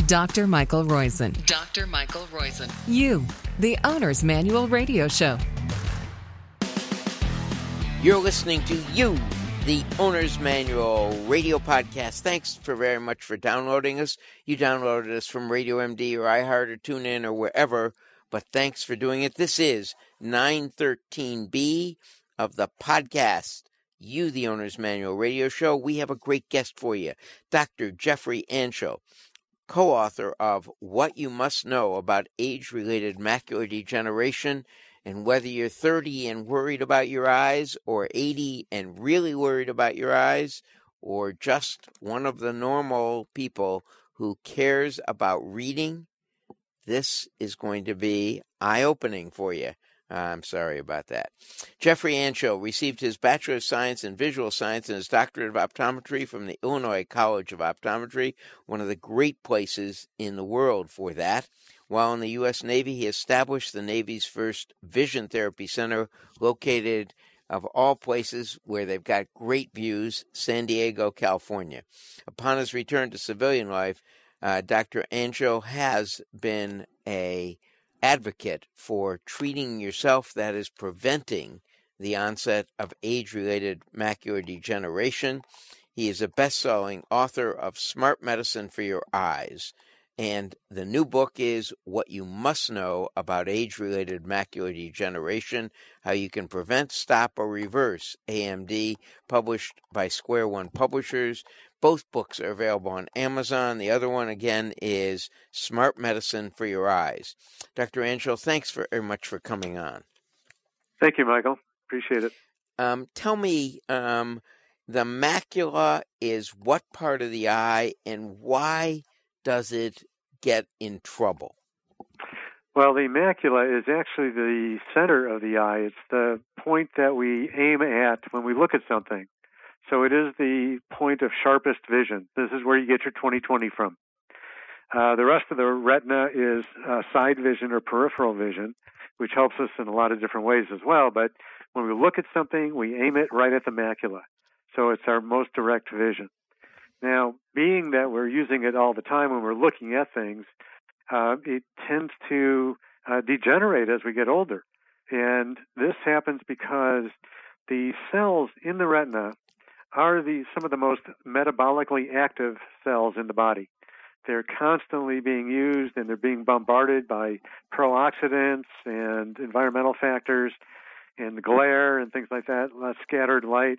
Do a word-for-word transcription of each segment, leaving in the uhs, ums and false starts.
Doctor Michael Roizen. Doctor Michael Roizen. You, the Owner's Manual Radio Show. You're listening to You, the Owner's Manual Radio Podcast. Thanks for very much for downloading us. You downloaded us from Radio M D or iHeart or TuneIn or wherever, but thanks for doing it. This is nine thirteen B of the podcast, You, the Owner's Manual Radio Show. We have a great guest for you, Doctor Jeffrey Anschel, co-author of What You Must Know About Age-Related Macular Degeneration. And whether you're thirty and worried about your eyes, or eighty and really worried about your eyes, or just one of the normal people who cares about reading, this is going to be eye-opening for you. I'm sorry about that. Jeffrey Anschel received his Bachelor of Science in Visual Science and his Doctorate of Optometry from the Illinois College of Optometry, one of the great places in the world for that. While in the U S Navy, he established the Navy's first vision therapy center located, of all places, where they've got great views, San Diego, California. Upon his return to civilian life, uh, Doctor Anschel has been a advocate for treating yourself, that is, preventing the onset of age-related macular degeneration. He is a best-selling author of Smart Medicine for Your Eyes. And the new book is What You Must Know About Age-Related Macular Degeneration, How You Can Prevent, Stop, or Reverse A M D, published by Square One Publishers. Both books are available on Amazon. The other one, again, is Smart Medicine for Your Eyes. Doctor Anschel, thanks very much for coming on. Thank you, Michael. Appreciate it. Um, tell me, um, the macula is what part of the eye, and why does it get in trouble? Well, the macula is actually the center of the eye. It's the point that we aim at when we look at something. So it is the point of sharpest vision. This is where you get your twenty twenty from. Uh, the rest of the retina is uh, side vision or peripheral vision, which helps us in a lot of different ways as well. But when we look at something, we aim it right at the macula. So it's our most direct vision. Now, being that we're using it all the time when we're looking at things, uh, it tends to uh, degenerate as we get older. And this happens because the cells in the retina are the, some of the most metabolically active cells in the body. They're constantly being used, and they're being bombarded by pro-oxidants and environmental factors and glare and things like that, uh, scattered light.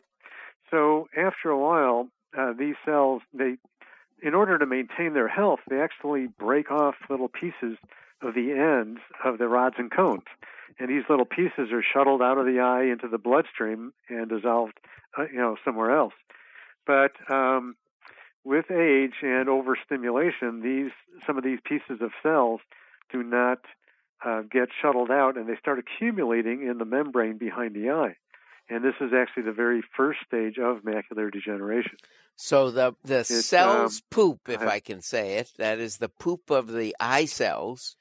So after a while, Uh, these cells, they, in order to maintain their health, they actually break off little pieces of the ends of the rods and cones. And these little pieces are shuttled out of the eye into the bloodstream and dissolved, uh, you know, somewhere else. But um, with age and overstimulation, these some of these pieces of cells do not uh, get shuttled out, and they start accumulating in the membrane behind the eye. And this is actually the very first stage of macular degeneration. So the the It's, cells um, poop, if I, I can say it, that is the poop of the eye cells,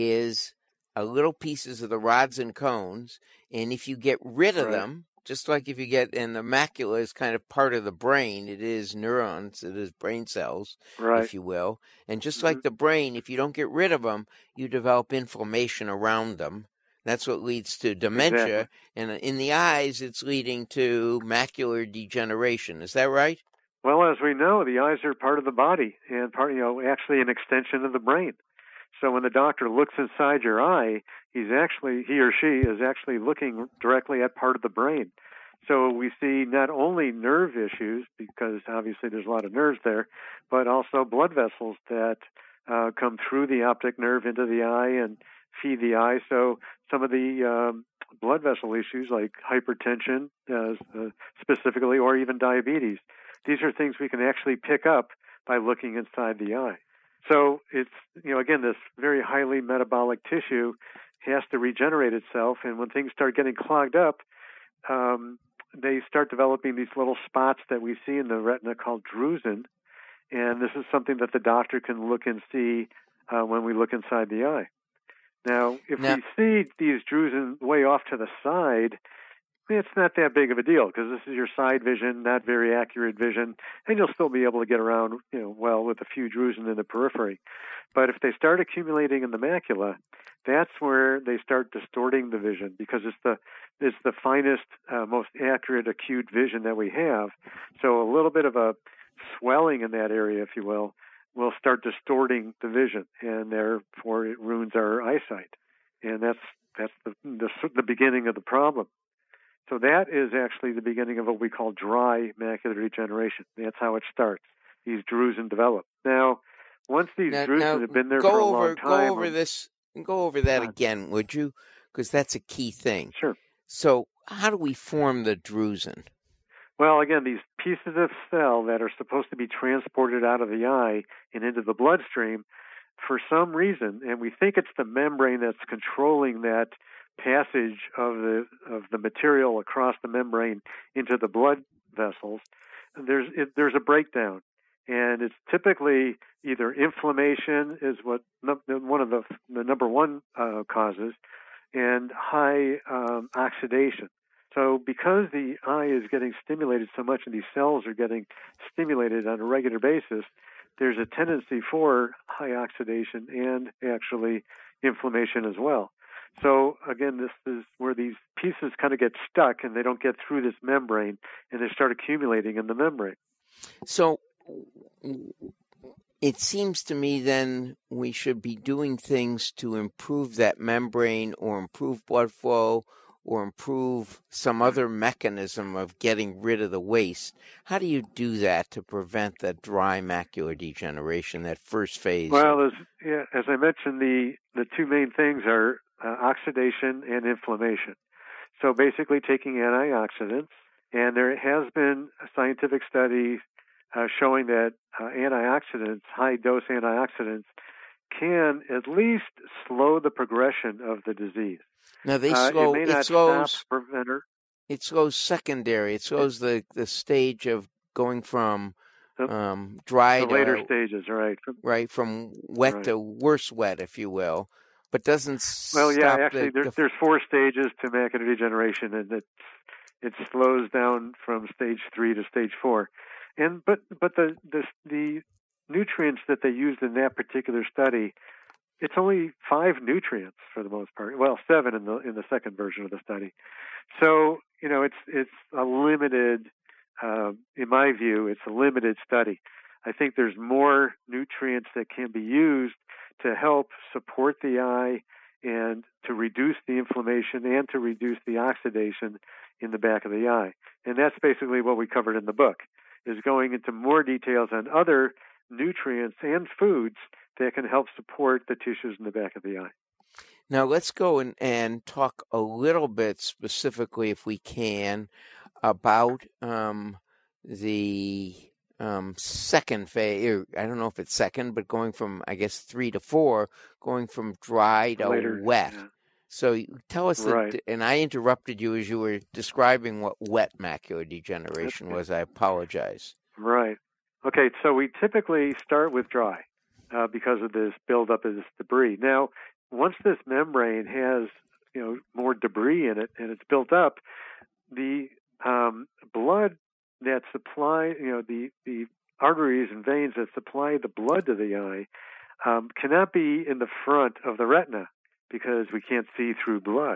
is a little pieces of the rods and cones. And if you get rid of right. them, just like if you get, and the macula is kind of part of the brain, it is neurons, it is brain cells, right. if you will. And just Mm-hmm. like the brain, if you don't get rid of them, you develop inflammation around them. That's what leads to dementia. Exactly. And in the eyes, it's leading to macular degeneration. Is that right? Well, as we know, the eyes are part of the body and part, you know, actually an extension of the brain. So when the doctor looks inside your eye, he's actually, he or she is actually looking directly at part of the brain. So we see not only nerve issues, because obviously there's a lot of nerves there, but also blood vessels that uh, come through the optic nerve into the eye and feed the eye. So some of the um, blood vessel issues like hypertension uh, uh, specifically, or even diabetes, these are things we can actually pick up by looking inside the eye. So it's, you know, again, this very highly metabolic tissue has to regenerate itself. And when things start getting clogged up, um, they start developing these little spots that we see in the retina called drusen. And this is something that the doctor can look and see uh, when we look inside the eye. Now, if now, we see these drusen way off to the side, it's not that big of a deal because this is your side vision, not very accurate vision, and you'll still be able to get around, you know, well with a few drusen in the periphery. But if they start accumulating in the macula, that's where they start distorting the vision because it's the it's the finest, uh, most accurate acute vision that we have. So a little bit of a swelling in that area, if you will, will start distorting the vision, and therefore it ruins our eyesight. And that's that's the, the the beginning of the problem. So that is actually the beginning of what we call dry macular degeneration. That's how it starts. These drusen develop. Now, once these now, drusen now have been there go for a over, long time, go over this, go over that uh, again, would you? Because that's a key thing. Sure. So, how do we form the drusen? Well, again, these pieces of cell that are supposed to be transported out of the eye and into the bloodstream, for some reason, and we think it's the membrane that's controlling that passage of the of the material across the membrane into the blood vessels, there's it, there's a breakdown, and it's typically either inflammation is what one of the the number one uh, causes, and high um, oxidation. So because the eye is getting stimulated so much and these cells are getting stimulated on a regular basis, there's a tendency for high oxidation and actually inflammation as well. So again, this is where these pieces kind of get stuck and they don't get through this membrane and they start accumulating in the membrane. So it seems to me then we should be doing things to improve that membrane or improve blood flow or improve some other mechanism of getting rid of the waste. How do you do that to prevent that dry macular degeneration, that first phase? Well, as, yeah, as I mentioned, the, the two main things are uh, oxidation and inflammation. So basically taking antioxidants, and there has been a scientific study uh, showing that uh, antioxidants, high-dose antioxidants, can at least slow the progression of the disease. Now they Uh, slow. it may It, not slows. stop preventer. It slows secondary. It slows the, the stage of going from The, um, dry the to later stages, right? right from wet Right. to worse wet, if you will, but doesn't Well, yeah, stop actually, the, there's the there's four stages to macular degeneration, and it it slows down from stage three to stage four. And but but the the the nutrients that they used in that particular study, it's only five nutrients for the most part. Well, seven in the in the second version of the study. So you know, it's it's a limited, uh, in my view, it's a limited study. I think there's more nutrients that can be used to help support the eye and to reduce the inflammation and to reduce the oxidation in the back of the eye. And that's basically what we covered in the book, is going into more details on other nutrients and foods that can help support the tissues in the back of the eye. Now let's go and, and talk a little bit specifically, if we can, about um, the um, second phase. I don't know if it's second, but going from, I guess, three to four, going from dry to Later, wet. yeah. So tell us, Right. the, and I interrupted you as you were describing what wet macular degeneration was. I apologize. Right. Okay, so we typically start with dry uh, because of this buildup of this debris. Now, once this membrane has, you know, more debris in it and it's built up, the um, blood that supply, you know, the, the arteries and veins that supply the blood to the eye um, cannot be in the front of the retina because we can't see through blood.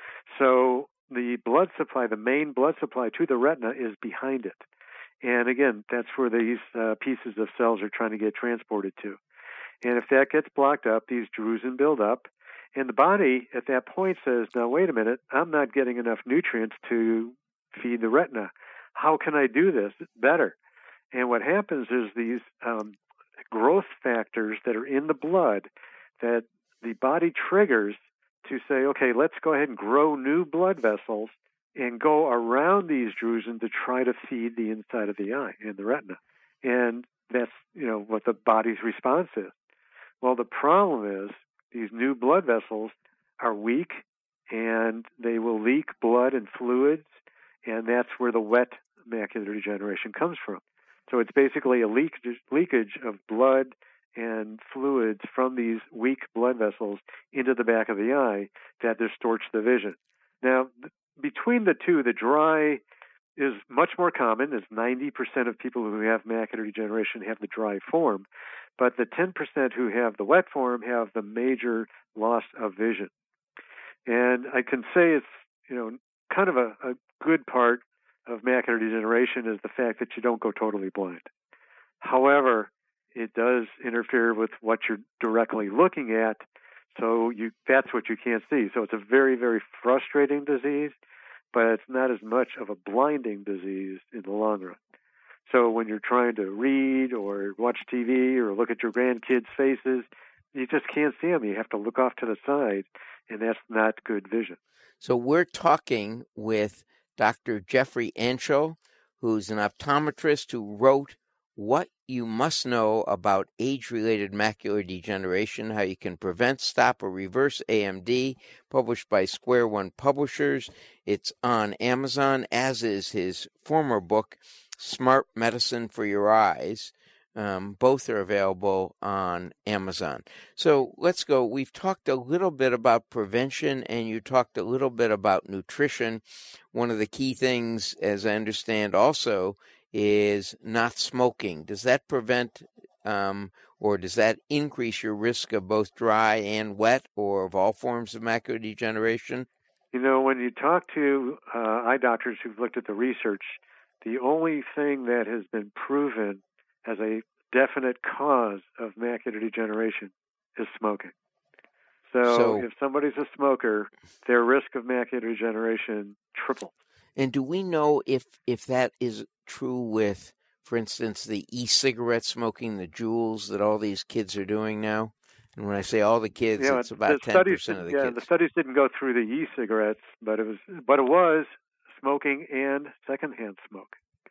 So the blood supply, the main blood supply to the retina is behind it. And again, that's where these uh, pieces of cells are trying to get transported to. And if that gets blocked up, these drusen build up. And the body at that point says, now, wait a minute, I'm not getting enough nutrients to feed the retina. How can I do this better? And what happens is these um, growth factors that are in the blood that the body triggers to say, okay, let's go ahead and grow new blood vessels and go around these drusen to try to feed the inside of the eye and the retina. And that's, you know, what the body's response is. Well, the problem is these new blood vessels are weak and they will leak blood and fluids, and that's where the wet macular degeneration comes from. So it's basically a leak, leakage of blood and fluids from these weak blood vessels into the back of the eye that distorts the vision. Now, between the two, the dry is much more common, as ninety percent of people who have macular degeneration have the dry form, but the ten percent who have the wet form have the major loss of vision. And I can say it's, you know, kind of a, a good part of macular degeneration is the fact that you don't go totally blind. However, it does interfere with what you're directly looking at, so you that's what you can't see. So it's a very, very frustrating disease, but it's not as much of a blinding disease in the long run. So when you're trying to read or watch T V or look at your grandkids' faces, you just can't see them. You have to look off to the side, and that's not good vision. So we're talking with Doctor Jeffrey Anchel, who's an optometrist who wrote What You Must Know About Age-Related Macular Degeneration, How You Can Prevent, Stop, or Reverse A M D, published by Square One Publishers. It's on Amazon, as is his former book, Smart Medicine for Your Eyes. Um, both are available on Amazon. So let's go. We've talked a little bit about prevention, and you talked a little bit about nutrition. One of the key things, as I understand also, is not smoking. Does that prevent um, or does that increase your risk of both dry and wet or of all forms of macular degeneration? You know, when you talk to uh, eye doctors who've looked at the research, the only thing that has been proven as a definite cause of macular degeneration is smoking. So, So if somebody's a smoker, their risk of macular degeneration triples. And do we know if, if that is true with, for instance, the e-cigarette smoking, the Juuls that all these kids are doing now? And when I say all the kids, Yeah, it's about the ten percent of the yeah, kids. The studies didn't go through the e-cigarettes, but it was, but it was smoking and secondhand smoke.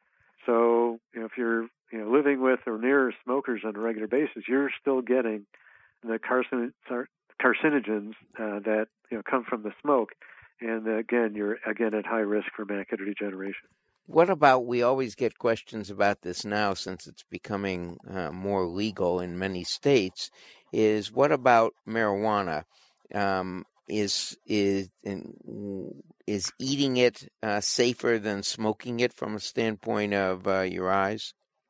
So, you know, if you're you know living with or near smokers on a regular basis, you're still getting the carcin- carcinogens uh, that you know come from the smoke, and again, you're again at high risk for macular degeneration. What about, we always get questions about this now since it's becoming uh, more legal in many states, is what about marijuana? Um, is is is eating it uh, safer than smoking it from a standpoint of uh, your eyes?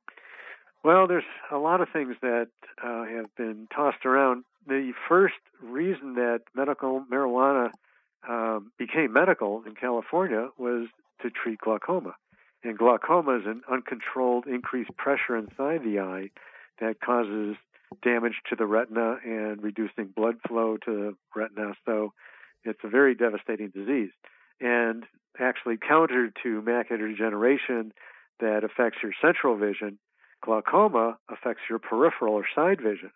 Well, there's a lot of things that uh, have been tossed around. The first reason that medical marijuana um, became medical in California was to treat glaucoma. And glaucoma is an uncontrolled increased pressure inside the eye that causes damage to the retina and reducing blood flow to the retina. So it's a very devastating disease. And actually counter to macular degeneration that affects your central vision, glaucoma affects your peripheral or side vision,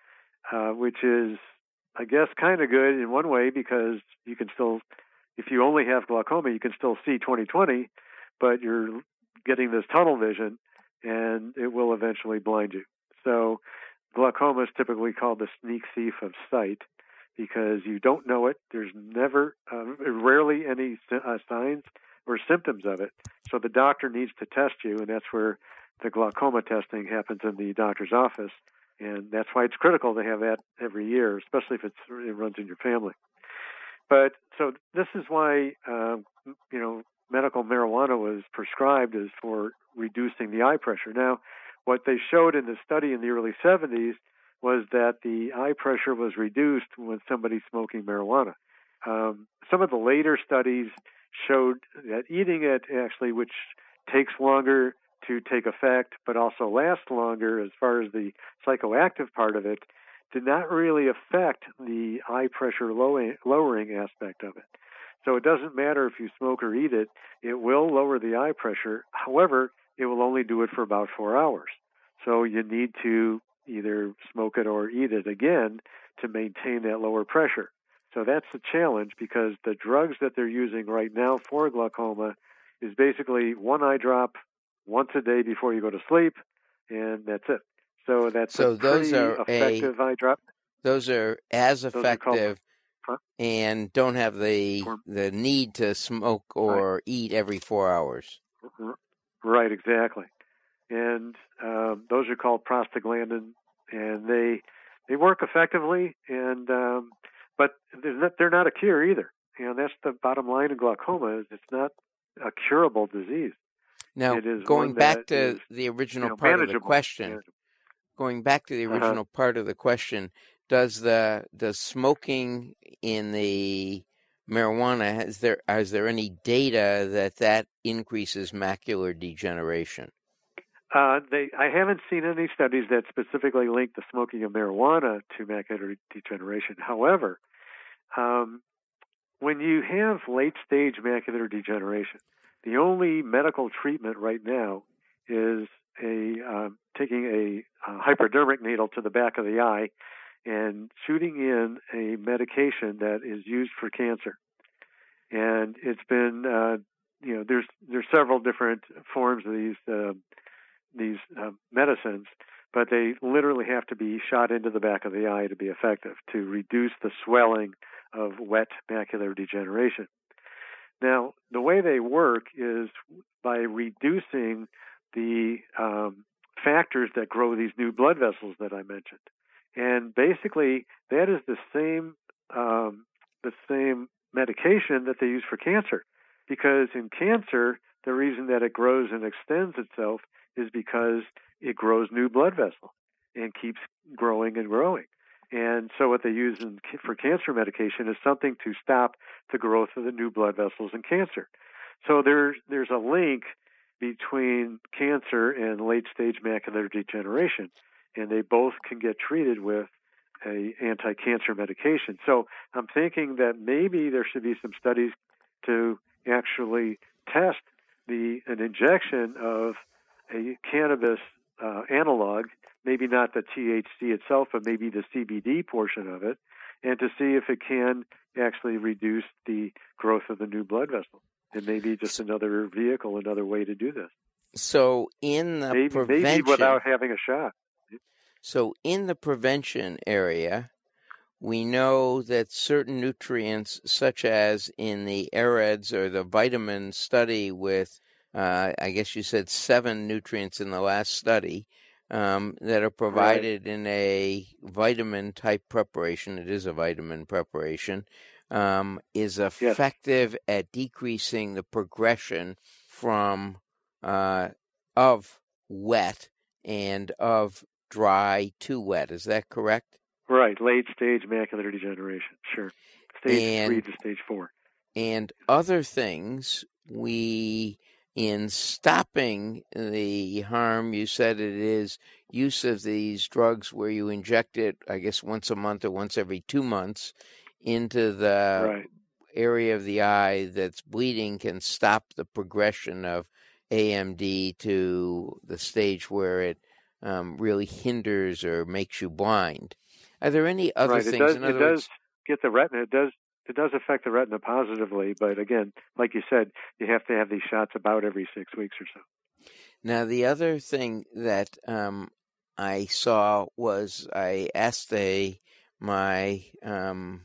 uh, which is, I guess, kind of good in one way because you can still, if you only have glaucoma, you can still see twenty twenty, but you're getting this tunnel vision, and it will eventually blind you. So glaucoma is typically called the sneak thief of sight because you don't know it. There's never, uh, rarely any uh, signs or symptoms of it. So the doctor needs to test you, and that's where the glaucoma testing happens in the doctor's office. And that's why it's critical to have that every year, especially if it's, it runs in your family. But so this is why, uh, you know, medical marijuana was prescribed is for reducing the eye pressure. Now, what they showed in the study in the early seventies was that the eye pressure was reduced when somebody's smoking marijuana. Um, some of the later studies showed that eating it actually, which takes longer to take effect, but also lasts longer as far as the psychoactive part of it, did not really affect the eye pressure lowering, lowering aspect of it. So it doesn't matter if you smoke or eat it, it will lower the eye pressure. However, it will only do it for about four hours. So you need to either smoke it or eat it again to maintain that lower pressure. So that's the challenge because the drugs that they're using right now for glaucoma is basically one eye drop once a day before you go to sleep, and that's it. So that's so a those pretty are effective a, eye drop. Those are as Those effective are called, and don't have the the need to smoke or right. eat every four hours. Right, exactly. And um, those are called prostaglandin, and they they work effectively, and um, but they're not, they're not a cure either. you know, that's the bottom line of glaucoma. Is it's not a curable disease. Now, it is going one back that to is, the original you know, part of the manageable. question, Manageable. going back to the original Uh-huh. part of the question, does the does smoking in the marijuana, has there is there any data that that increases macular degeneration? Uh, they, I haven't seen any studies that specifically link the smoking of marijuana to macular degeneration. However, um, when you have late-stage macular degeneration, the only medical treatment right now is a uh, taking a, a hypodermic needle to the back of the eye and shooting in a medication that is used for cancer. And it's been, uh, you know, there's there's several different forms of these uh, these uh, medicines, but they literally have to be shot into the back of the eye to be effective, to reduce the swelling of wet macular degeneration. Now, the way they work is by reducing the um, factors that grow these new blood vessels that I mentioned. And basically, that is the same um, the same medication that they use for cancer. Because in cancer, the reason that it grows and extends itself is because it grows new blood vessels and keeps growing and growing. And so what they use in, for cancer medication is something to stop the growth of the new blood vessels in cancer. So there's there's a link between cancer and late-stage macular degeneration, and they both can get treated with a anti-cancer medication. So I'm thinking that maybe there should be some studies to actually test the an injection of a cannabis uh, analog, maybe not the T H C itself, but maybe the C B D portion of it, and to see if it can actually reduce the growth of the new blood vessel. It may be just another vehicle, another way to do this. So in the maybe, prevention, maybe without having a shot. So in the prevention area, we know that certain nutrients, such as in the AREDS or the vitamin study with, uh, I guess you said seven nutrients in the last study, um, that are provided right. in a vitamin-type preparation, it is a vitamin preparation, um, is effective yes. at decreasing the progression from uh, of wet and of dry to wet. Is that correct? Right, late-stage macular degeneration, sure. Stage and, three to stage four. And other things, we, in stopping the harm, you said it is use of these drugs where you inject it, I guess, once a month or once every two months into the right. area of the eye that's bleeding can stop the progression of A M D to the stage where it um, really hinders or makes you blind. Are there any other right. things? It does, in it other does words, get the retina. It does it does affect the retina positively, but again, like you said, you have to have these shots about every six weeks or so. Now, the other thing that um, I saw was I asked a my um,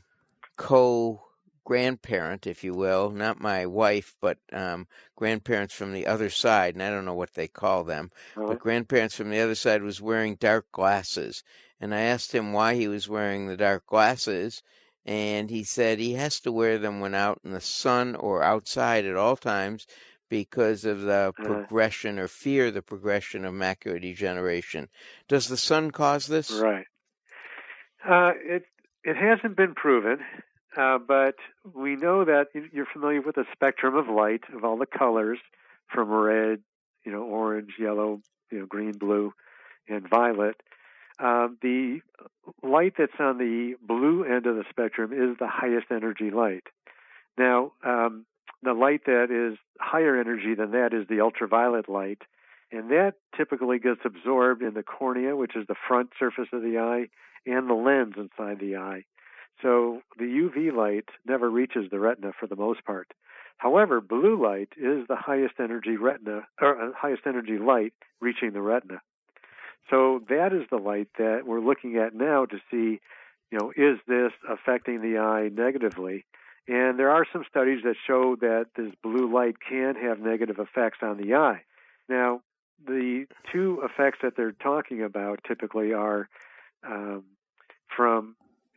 co-grandparent, if you will, not my wife, but um, grandparents from the other side, and I don't know what they call them, Uh-huh. but grandparents from the other side was wearing dark glasses. And I asked him why he was wearing the dark glasses, and he said he has to wear them when out in the sun or outside at all times because of the progression or fear the progression of macular degeneration. Does the sun cause this? Right. Uh, it it hasn't been proven, uh, but we know that you're familiar with the spectrum of light of all the colors, from red, you know, orange, yellow, you know, green, blue, and violet. Uh, the light that's on the blue end of the spectrum is the highest energy light. Now, um, the light that is higher energy than that is the ultraviolet light, and that typically gets absorbed in the cornea, which is the front surface of the eye, and the lens inside the eye. So the U V light never reaches the retina for the most part. However, blue light is the highest energy retina or uh, highest energy light reaching the retina. So that is the light that we're looking at now to see, you know, is this affecting the eye negatively? And there are some studies that show that this blue light can have negative effects on the eye. Now, the two effects that they're talking about typically are um, from, you know,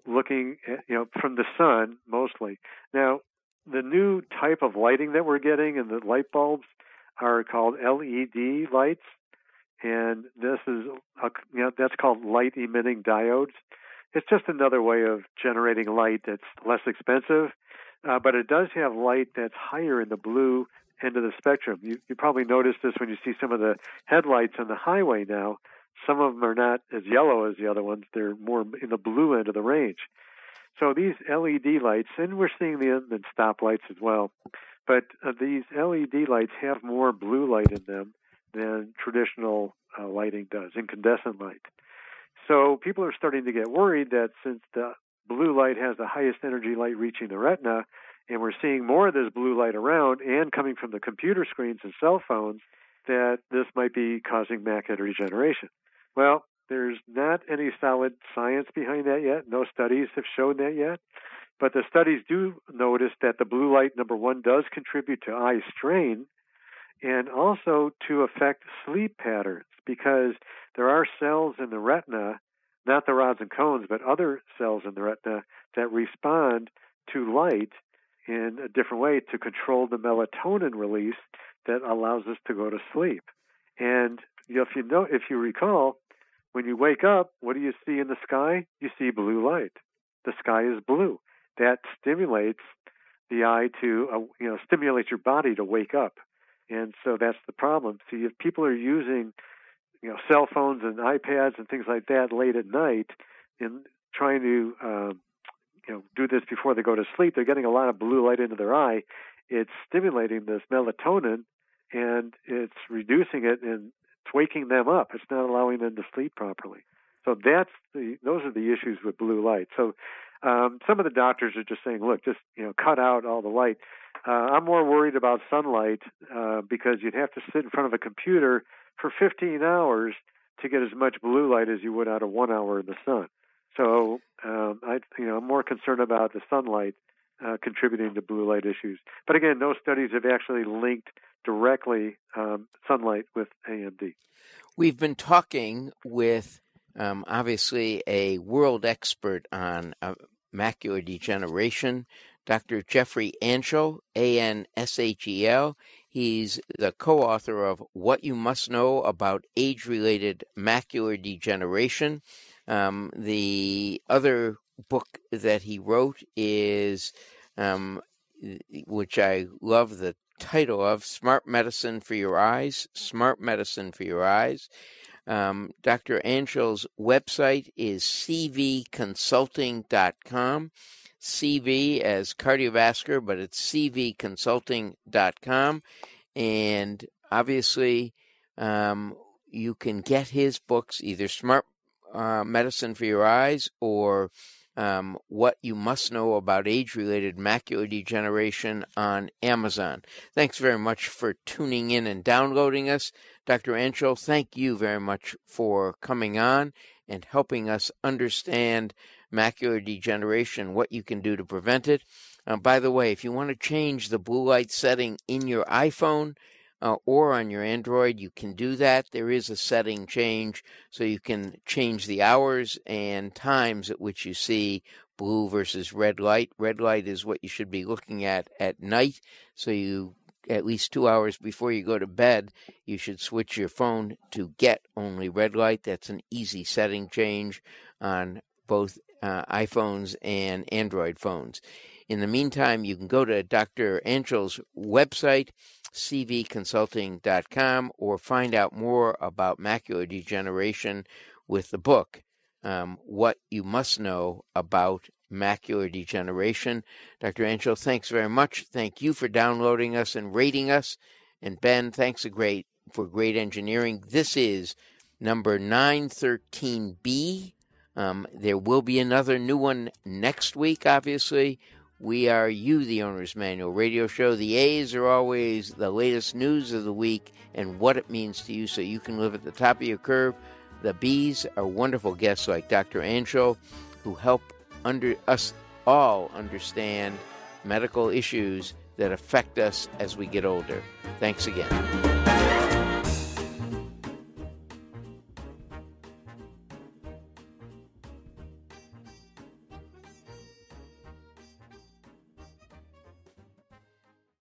looking at, you know, from the sun mostly. Now, the new type of lighting that we're getting and the light bulbs are called L E D lights, and this is, a, you know, that's called light emitting diodes. It's just another way of generating light that's less expensive, uh, but it does have light that's higher in the blue end of the spectrum. You, you probably noticed this when you see some of the headlights on the highway now. Some of them are not as yellow as the other ones. They're more in the blue end of the range. So these L E D lights, and we're seeing them in stoplights as well, but uh, these L E D lights have more blue light in them than traditional uh, lighting does, incandescent light. So people are starting to get worried that since the blue light has the highest energy light reaching the retina, and we're seeing more of this blue light around and coming from the computer screens and cell phones, that this might be causing macular degeneration. Well, there's not any solid science behind that yet. No studies have shown that yet. But the studies do notice that the blue light, number one, does contribute to eye strain and also to affect sleep patterns, because there are cells in the retina, not the rods and cones, but other cells in the retina that respond to light in a different way to control the melatonin release that allows us to go to sleep. And you know, if you know, if you recall, when you wake up, what do you see in the sky? You see blue light. The sky is blue. That stimulates the eye to, uh, you know, stimulates your body to wake up. And so that's the problem. See, if people are using, you know, cell phones and iPads and things like that late at night and trying to, um, you know, do this before they go to sleep, they're getting a lot of blue light into their eye. It's stimulating this melatonin, and it's reducing it, and it's waking them up. It's not allowing them to sleep properly. So that's the those are the issues with blue light. So um, some of the doctors are just saying, look, just you know, cut out all the light. Uh, I'm more worried about sunlight uh, because you'd have to sit in front of a computer for fifteen hours to get as much blue light as you would out of one hour in the sun. So um, I, you know, I'm more concerned about the sunlight uh, contributing to blue light issues. But again, no studies have actually linked directly um, sunlight with A M D. We've been talking with um, obviously a world expert on uh, macular degeneration, Doctor Jeffrey Anshel, A N S H E L. He's the co-author of What You Must Know About Age-Related Macular Degeneration. Um, the other book that he wrote is, um, which I love the title of, Smart Medicine for Your Eyes, Smart Medicine for Your Eyes. Um, Doctor Anshel's website is c v consulting dot com. C V as cardiovascular, but it's c v consulting dot com. And obviously, um, you can get his books, either Smart uh, Medicine for Your Eyes or um, What You Must Know About Age-Related Macular Degeneration, on Amazon. Thanks very much for tuning in and downloading us. Doctor Anshel, thank you very much for coming on and helping us understand macular degeneration, what you can do to prevent it. Uh, by the way, if you want to change the blue light setting in your iPhone uh, or on your Android, you can do that. There is a setting change, so you can change the hours and times at which you see blue versus red light. Red light is what you should be looking at at night, so you at least two hours before you go to bed, you should switch your phone to get only red light. That's an easy setting change on both uh, iPhones and Android phones. In the meantime, you can go to Doctor Anshel's website, c v consulting dot com, or find out more about macular degeneration with the book, um, What You Must Know About Macular Degeneration. Doctor Anshel, thanks very much. Thank you for downloading us and rating us. And Ben, thanks a great for great engineering. This is number nine thirteen B. Um, there will be another new one next week, obviously. We are You, the Owner's Manual radio show. The A's are always the latest news of the week and what it means to you so you can live at the top of your curve. The B's are wonderful guests like Doctor Anshel, who help under us all understand medical issues that affect us as we get older. Thanks again.